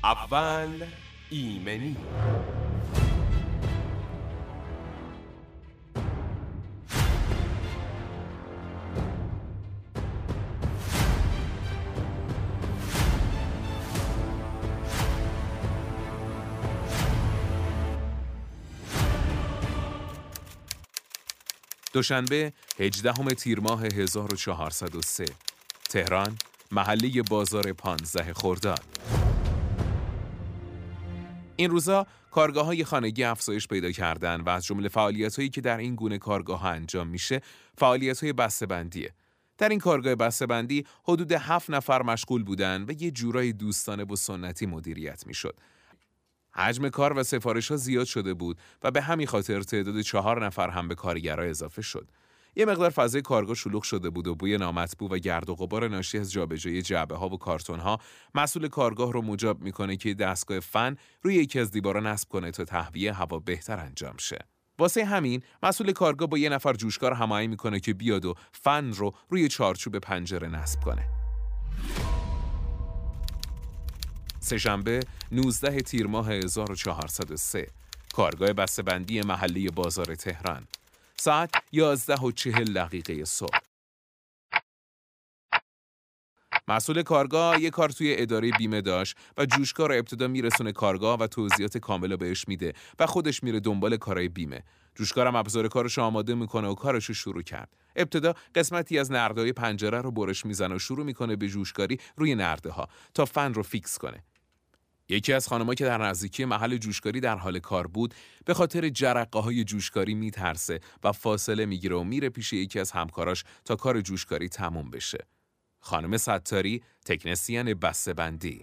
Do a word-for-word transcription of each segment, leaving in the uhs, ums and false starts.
اول ایمنی. دوشنبه هجدهم تیر ماه هزار و چهارصد و سه، تهران، محله بازار پانزده خرداد. این روزا کارگاه‌های خانگی افزایش پیدا کردن و از جمله فعالیت‌هایی که در این گونه کارگاه‌ها انجام میشه، فعالیت‌های بسته‌بندیه. در این کارگاه بسته‌بندی حدود هفت نفر مشغول بودن و یه جورای دوستانه و سنتی مدیریت میشد. حجم کار و سفارش‌ها زیاد شده بود و به همین خاطر تعداد چهار نفر هم به کارگرها اضافه شد. یه مقدار فضای کارگاه شلوغ شده بود و بوی نامطبوع و گرد و غبار ناشی از جابجایی جعبه‌ها و کارتون‌ها مسئول کارگاه رو مجاب می‌کنه که دستگاه فن روی یکی از دیوارا نصب کنه تا تهویه هوا بهتر انجام شه. واسه همین مسئول کارگاه با یه نفر جوشکار هماهنگ می‌کنه که بیاد و فن رو روی چارچوب پنجره نصب کنه. سه‌شنبه نوزدهم تیر ماه هزار و چهارصد و سه، کارگاه بسته‌بندی محله بازار تهران، ساعت یازده و چهل دقیقه صبح. مسئول کارگاه یه کار توی اداره بیمه داشت و جوشکار رو ابتدا میرسونه کارگاه و توضیحات کامل رو بهش میده و خودش میره دنبال کارهای بیمه. جوشکارم ابزار کارش آماده میکنه و کارش رو شروع کرد. ابتدا قسمتی از نرده‌های پنجره رو برش میزنه و شروع میکنه به جوشکاری روی نرده ها تا فن رو فیکس کنه. یکی از خانم‌ها که در نزدیکی محل جوشکاری در حال کار بود به خاطر جرقه‌های جوشکاری میترسه و فاصله میگیره و میره پیش یکی از همکاراش تا کار جوشکاری تموم بشه. خانم ستاری، تکنسین بسته‌بندی: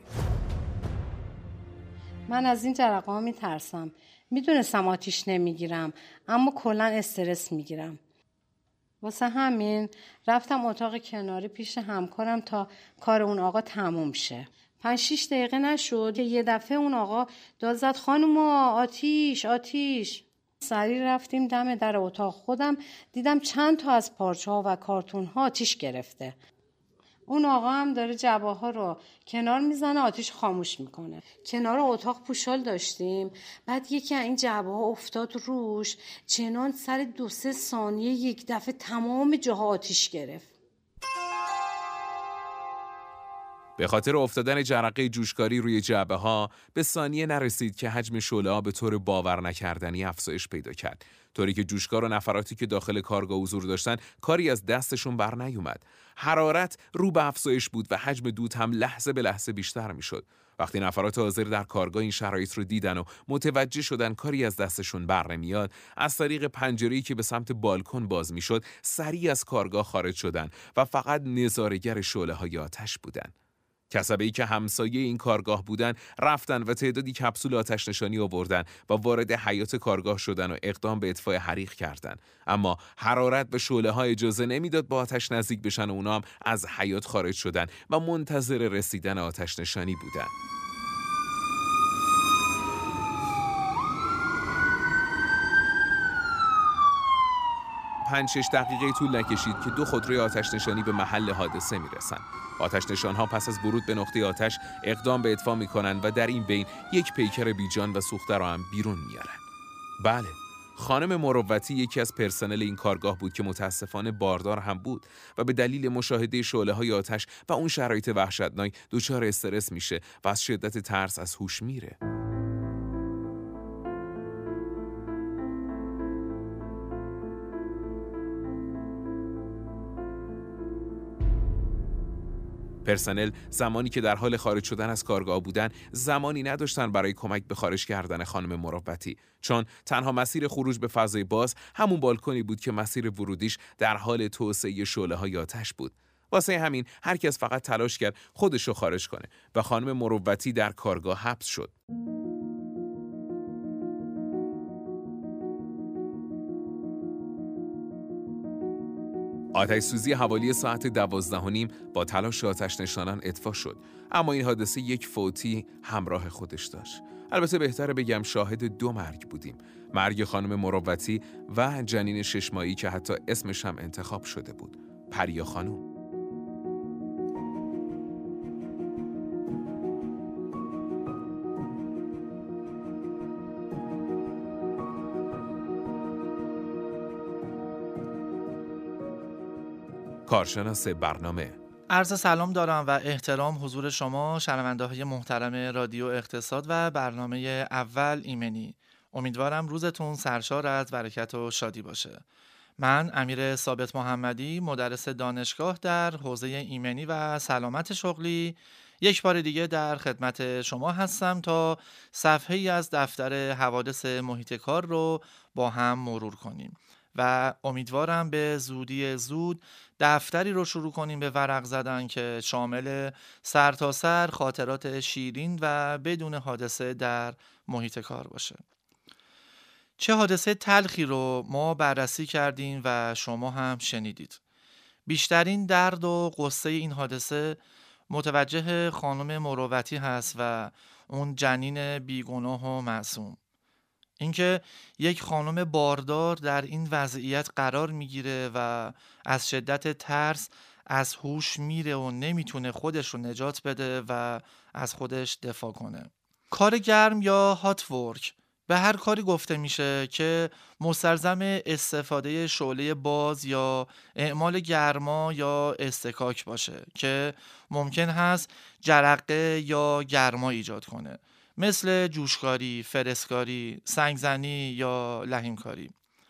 من از این جرقه‌ها میترسم. میدونستم آتیش نمیگیرم، اما کلاً استرس میگیرم. واسه همین رفتم اتاق کناری پیش همکارم تا کار اون آقا تموم شه. پنج شیش دقیقه نشد که یه دفعه اون آقا داد زد خانوما آتیش آتیش. سریع رفتیم دم در اتاق خودم، دیدم چند تا از پارچه ها و کارتون ها آتیش گرفته. اون آقا هم داره جعبه ها رو کنار میزنه، آتیش خاموش میکنه. کنار اتاق پوشال داشتیم، بعد یکی از این جعبه ها افتاد روش، چنان سر دو سه ثانیه یک دفعه تمام جاها آتیش گرفت. به خاطر افتادن جرقه جوشکاری روی جعبه ها به ثانیه نرسید که حجم شعله ها به طور باور نکردنی افزایش پیدا کرد، طوری که جوشکار و نفراتی که داخل کارگاه حضور داشتن کاری از دستشون بر نیومد. حرارت رو به افزایش بود و حجم دود هم لحظه به لحظه بیشتر میشد. وقتی نفرات حاضر در کارگاه این شرایط رو دیدن و متوجه شدن کاری از دستشون بر نمیاد، از طریق پنجره‌ای که به سمت بالکن باز میشد سریع از کارگاه خارج شدن و فقط نظاره‌گر شعله‌های آتش بودن. کسبه‌ای که همسایه این کارگاه بودن رفتن و تعدادی کپسول آتش نشانی آوردن و وارد حیاط کارگاه شدن و اقدام به اطفاء حریق کردن. اما حرارت به شعله‌ها اجازه نمیداد با آتش نزدیک بشن و اونا هم از حیاط خارج شدن و منتظر رسیدن آتش نشانی بودن. پنج شش دقیقه طول نکشید که دو خودروی آتش نشانی به محل حادثه میرسن. آتش نشان‌ها پس از ورود به نقطه آتش اقدام به اطفاء میکنن و در این بین یک پیکر بیجان و سوخته را هم بیرون میارن. بله، خانم مروتی یکی از پرسنل این کارگاه بود که متاسفانه باردار هم بود و به دلیل مشاهده شعله‌های آتش و اون شرایط وحشتناک دچار استرس میشه و از شدت ترس از هوش میره. پرسنل زمانی که در حال خارج شدن از کارگاه بودن زمانی نداشتن برای کمک به خارج کردن خانم مروتی، چون تنها مسیر خروج به فضای باز همون بالکنی بود که مسیر ورودیش در حال توسعه شعله‌های آتش بود. واسه همین هر کس فقط تلاش کرد خودش رو خارج کنه و خانم مروتی در کارگاه حبس شد. آتش سوزی حوالی ساعت دوازده و نیم با تلاش آتش نشانان اطفاء شد، اما این حادثه یک فوتی همراه خودش داشت. البته بهتره بگم شاهد دو مرگ بودیم، مرگ خانم مروتی و جنین شش ماهی که حتی اسمش هم انتخاب شده بود، پریا خانم. کارشناس برنامه. عرض سلام دارم و احترام حضور شما شنونده های محترم رادیو اقتصاد و برنامه اول ایمنی. امیدوارم روزتون سرشار از برکت و شادی باشه. من امیر ثابت محمدی، مدرس دانشگاه در حوزه ایمنی و سلامت شغلی، یک بار دیگه در خدمت شما هستم تا صفحه‌ای از دفتر حوادث محیط کار رو با هم مرور کنیم و امیدوارم به زودی زود دفتری رو شروع کنیم به ورق زدن که شامل سرتاسر خاطرات شیرین و بدون حادثه در محیط کار باشه. چه حادثه تلخی رو ما بررسی کردیم و شما هم شنیدید. بیشترین درد و غصه این حادثه متوجه خانم مروتی هست و اون جنین بیگناه و معصوم. اینکه یک خانم باردار در این وضعیت قرار میگیره و از شدت ترس از هوش میره و نمیتونه خودش رو نجات بده و از خودش دفاع کنه. کار گرم یا هات ورک به هر کاری گفته میشه که مستلزم استفاده شعله باز یا اعمال گرما یا استکاک باشه که ممکن هست جرقه یا گرما ایجاد کنه، مثل جوشکاری، فرسکاری، سنگزنی یا لحیمکاری.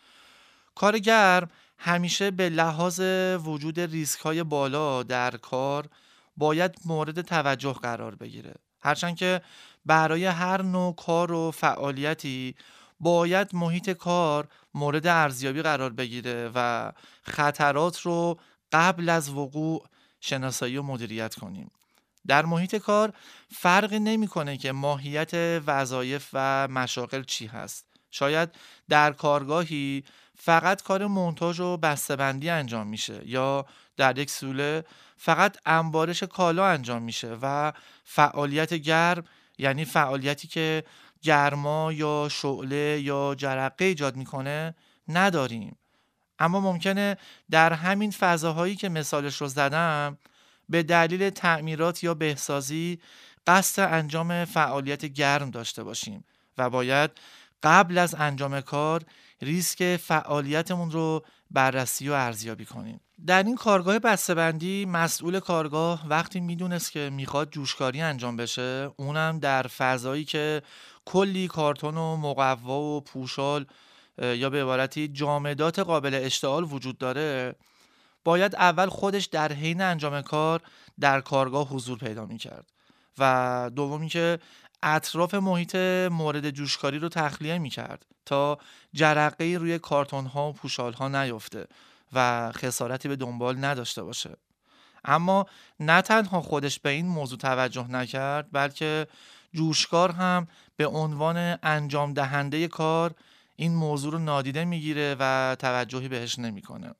کار گرم همیشه به لحاظ وجود ریسک های بالا در کار باید مورد توجه قرار بگیره، هرچند که برای هر نوع کار و فعالیتی باید محیط کار مورد ارزیابی قرار بگیره و خطرات رو قبل از وقوع شناسایی و مدیریت کنیم. در محیط کار فرق نمی‌کنه که ماهیت وظایف و مشاغل چی هست. شاید در کارگاهی فقط کار مونتاژ و بسته‌بندی انجام میشه یا در یک سوله فقط انبارش کالا انجام میشه و فعالیت گرم یعنی فعالیتی که گرما یا شعله یا جرقه ایجاد میکنه نداریم. اما ممکنه در همین فضاهایی که مثالش رو زدم به دلیل تعمیرات یا بهسازی قصد انجام فعالیت گرم داشته باشیم و باید قبل از انجام کار ریسک فعالیتمون رو بررسی و ارزیابی کنیم. در این کارگاه بسته‌بندی مسئول کارگاه وقتی میدونست که میخواد جوشکاری انجام بشه، اونم در فضایی که کلی کارتون و مقوا و پوشال یا به عبارتی جامدات قابل اشتعال وجود داره، باید اول خودش در حین انجام کار در کارگاه حضور پیدا میکرد و دومی که اطراف محیط مورد جوشکاری رو تخلیه میکرد تا جرقه‌ای روی کارتون ها و پوشال ها نیفته و خسارتی به دنبال نداشته باشه. اما نه تنها خودش به این موضوع توجه نکرد، بلکه جوشکار هم به عنوان انجام دهنده کار این موضوع رو نادیده میگیره و توجهی بهش نمیکنه.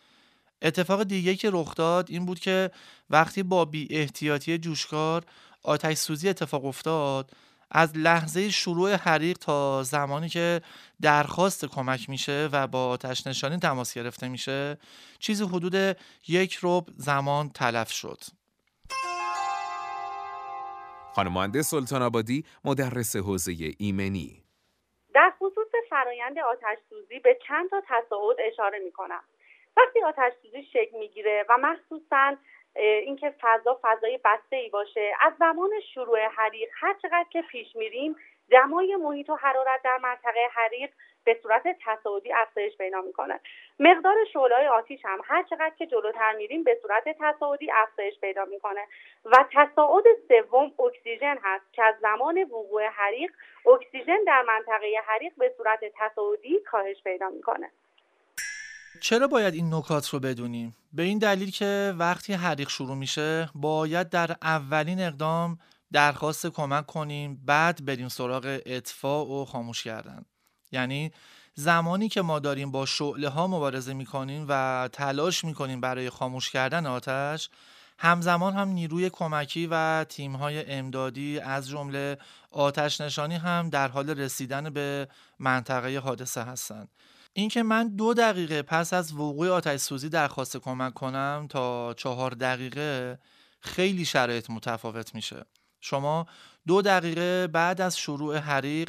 اتفاق دیگه که رخ داد این بود که وقتی با بی احتیاطی جوشکار آتش سوزی اتفاق افتاد، از لحظه شروع حریق تا زمانی که درخواست کمک میشه و با آتش نشانی تماس گرفته میشه چیزی حدود یک ربع زمان تلف شد. خانم مهندس سلطان آبادی، مدرس حوزه ایمنی: در خصوص فرایند آتش سوزی به چند تا تصاعد اشاره میکنم. وقتی آتش سوزی شکل میگیره و مخصوصاً اینکه فضا فضای بسته‌ای باشه، از زمان شروع حریق هر چقدر که پیش میریم دمای محیط و حرارت در منطقه حریق به صورت تصاعدی افزایش پیدا میکنه. مقدار شعله‌های آتش هم هر چقدر که جلوتر میریم به صورت تصاعدی افزایش پیدا میکنه و تصاعد سوم اکسیژن هست که از زمان وقوع حریق اکسیژن در منطقه حریق به صورت تصاعدی کاهش پیدا میکنه. چرا باید این نکات رو بدونیم؟ به این دلیل که وقتی حریق شروع میشه باید در اولین اقدام درخواست کمک کنیم، بعد بریم سراغ اطفاء و خاموش کردن. یعنی زمانی که ما داریم با شعله ها مبارزه میکنیم و تلاش میکنیم برای خاموش کردن آتش، همزمان هم نیروی کمکی و تیم‌های امدادی از جمله آتش نشانی هم در حال رسیدن به منطقه حادثه هستند. اینکه من دو دقیقه پس از وقوع آتش سوزی درخواست کمک کنم تا چهار دقیقه خیلی شرایط متفاوت میشه. شما دو دقیقه بعد از شروع حریق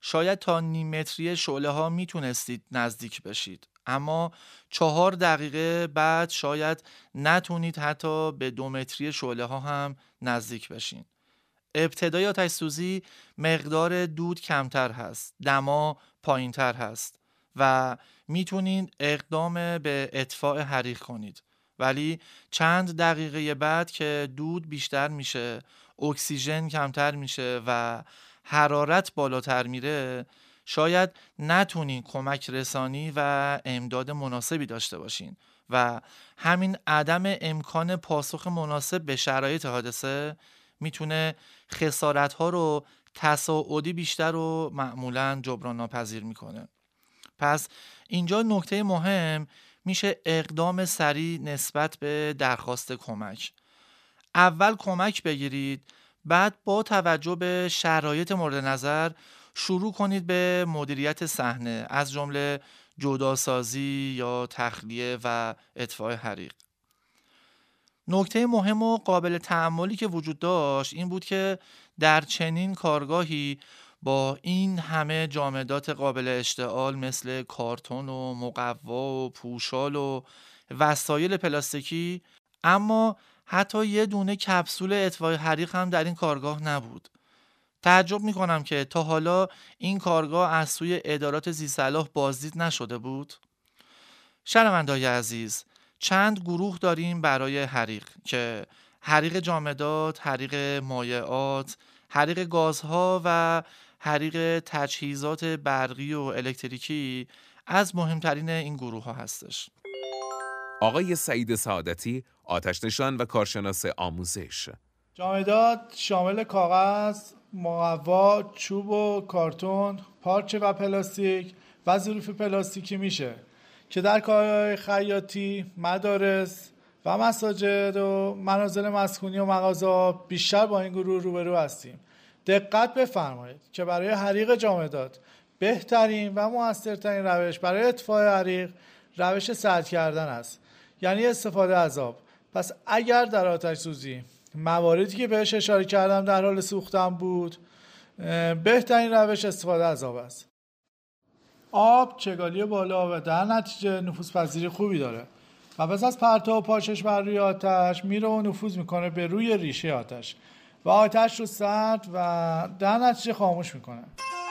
شاید تا نیم متری شعله ها میتونستید نزدیک بشید، اما چهار دقیقه بعد شاید نتونید حتی به دو متری شعله ها هم نزدیک بشین. ابتدای آتش سوزی مقدار دود کمتر هست، دما پایین تر هست و میتونید اقدام به اطفاء حریق کنید، ولی چند دقیقه بعد که دود بیشتر میشه، اکسیژن کمتر میشه و حرارت بالاتر میره، شاید نتونین کمک رسانی و امداد مناسبی داشته باشین و همین عدم امکان پاسخ مناسب به شرایط حادثه میتونه خسارت‌ها رو تصاعدی بیشتر و معمولاً جبران ناپذیر میکنه. پس اینجا نکته مهم میشه اقدام سریع نسبت به درخواست کمک. اول کمک بگیرید، بعد با توجه به شرایط مورد نظر شروع کنید به مدیریت صحنه، از جمله جداسازی یا تخلیه و اطفاء حریق. نکته مهم و قابل تأملی که وجود داشت این بود که در چنین کارگاهی با این همه جامدات قابل اشتعال مثل کارتون و مقوا و پوشال و وسایل پلاستیکی، اما حتی یه دونه کپسول اطفای حریق هم در این کارگاه نبود. تعجب میکنم که تا حالا این کارگاه از سوی ادارات ذی‌صلاح بازدید نشده بود. شنونده‌های عزیز، چند گروه داریم برای حریق که حریق جامدات، حریق مایعات، حریق گازها و حریق تجهیزات برقی و الکتریکی از مهمترین این گروه ها هستش. آقای سعید سعادتی، آتش نشان و کارشناس آموزش. جامدات شامل کاغذ، مقوا، چوب و کارتون، پارچه و پلاستیک و ظروف پلاستیکی میشه که در کارهای خیاطی، مدارس و مساجد و منازل مسکونی و مغازه بیشتر با این گروه روبرو هستیم. دقت بفرمایید که برای حریق جامدات بهترین و موثرترین روش برای اطفاء حریق روش سرد کردن است، یعنی استفاده از آب. پس اگر در آتش سوزی مواردی که بهش اشاره کردم در حال سوختن بود، بهترین روش استفاده از آب است. آب چگالی بالا و در نتیجه نفوذپذیری خوبی داره و پس از پرتاب و پاشش بر روی آتش میره و نفوذ میکنه به روی ریشه آتش و آتش رو سرد و در نتیجه خاموش میکنه.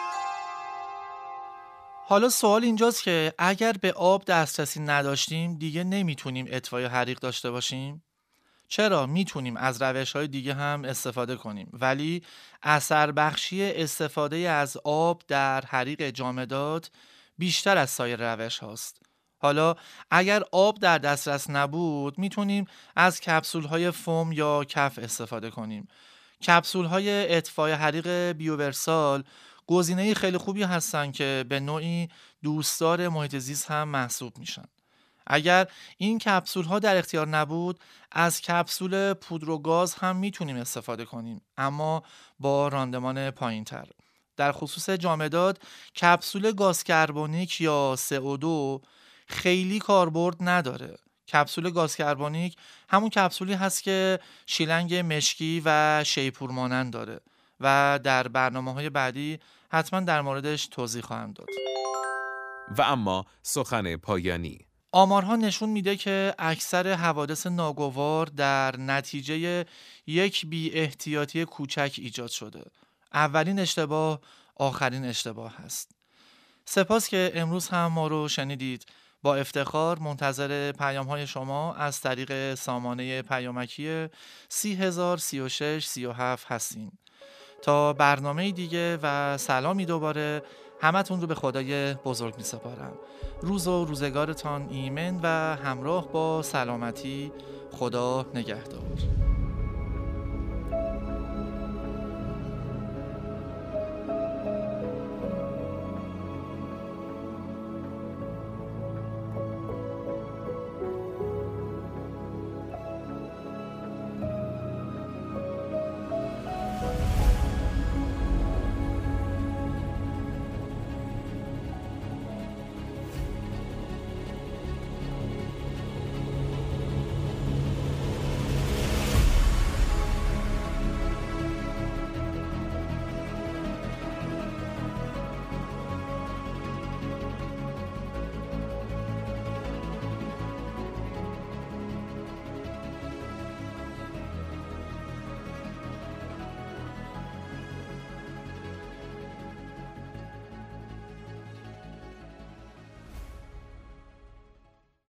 حالا سوال اینجاست که اگر به آب دسترسی نداشتیم دیگه نمیتونیم اطفای حریق داشته باشیم؟ چرا؟ میتونیم از روش‌های دیگه هم استفاده کنیم، ولی اثر بخشی استفاده از آب در حریق جامدات بیشتر از سایر روش هاست. حالا اگر آب در دسترس نبود میتونیم از کپسول‌های فوم یا کف استفاده کنیم. کپسول‌های اطفای حریق بیوورسال گزینه خیلی خوبی هستن که به نوعی دوستدار محیط زیست هم محسوب میشن. اگر این کپسول ها در اختیار نبود، از کپسول پودر و گاز هم میتونیم استفاده کنیم، اما با راندمان پایین تر. در خصوص جامدات، کپسول گاز کربونیک یا سی او دو خیلی کاربرد نداره. کپسول گاز کربونیک همون کپسولی هست که شیلنگ مشکی و شیپور مانند داره و در برنامه‌های بعدی حتما در موردش توضیح خواهم داد. و اما سخن پایانی. آمارها نشون میده که اکثر حوادث ناگوار در نتیجه یک بی احتیاطی کوچک ایجاد شده. اولین اشتباه آخرین اشتباه هست. سپاس که امروز هم ما رو شنیدید. با افتخار منتظر پیام های شما از طریق سامانه پیامکی سی هزار سی و شش سی و هفت هستیم. تا برنامه دیگه و سلامی دوباره، همتون رو به خدای بزرگ می سپارم. روز و روزگارتان ایمن و همراه با سلامتی. خدا نگهدار.